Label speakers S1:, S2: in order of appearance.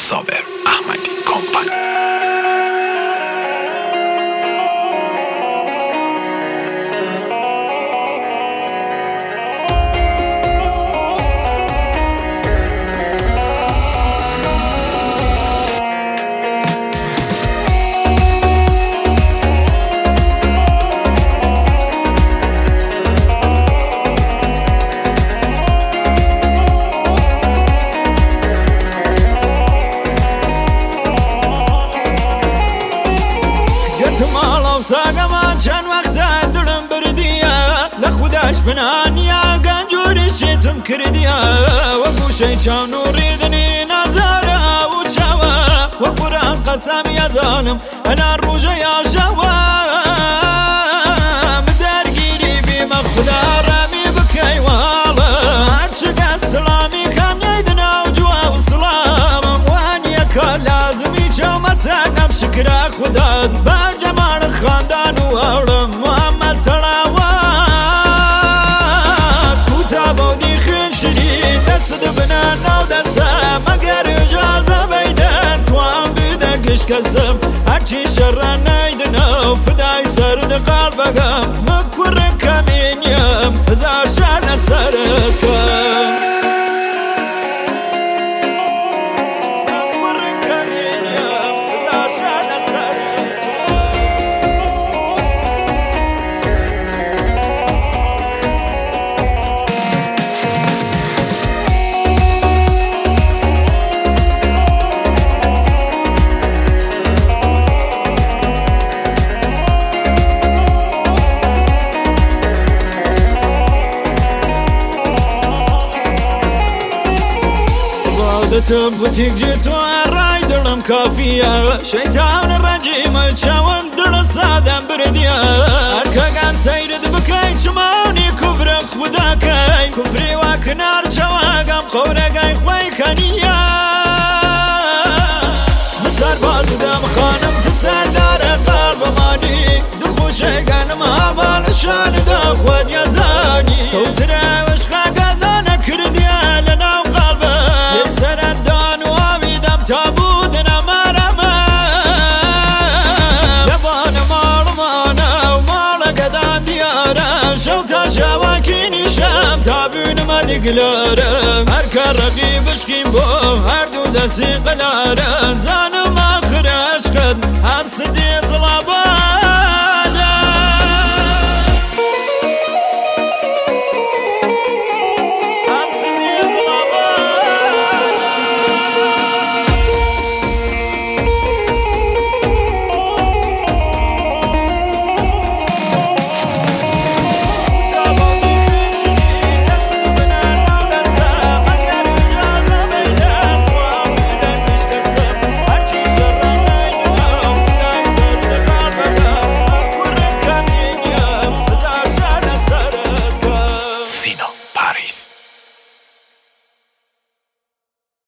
S1: صابر احمدی کمپانی.
S2: ساقمان چند وقت دلم بردیه لخودش بنانیا گنجوری شیتم کردیه و گوشه چاو نوریدنی نظاره و چاوه و قرآن قسم یا ظالم انا روژه یا شوه مدرگیری بیم خدا رمی بکی والا عرشق السلامی کم نیدنا و جوا و سلامم وانیا که لازمی چاو مساقم شکر خدا خاندان و اولم محمد صلوات کوتا بودی خیل شدی دست بنان نو دستم مگر اجازه بیدن توام بیده کش کسم هرچی شرن نیدنو فدای سرد قلبگم مکور کمینیم هزار شر نسرد کن عودتم بوتيك جيت وراي دلم كافية شيطان الرجيم تشاون دل صادم برديا أركان سيرد بكي شموني كفر خداكي كفري وكنار شواقم قورقاي خوي كانيا مسار بازدم خانم تسار دار قلب ماني دخوشي قانم هابان شان دخوان يزاني توترا وشخا قازانا كرديا لنا وقلبه سردان و آویدم تا بودن مرمه لبان مال مانه و مال قدان دیاره شو تا شواکی شم تا بینم دیگلاره هر کار رقیبش کیم بو هر دو دستی قلاره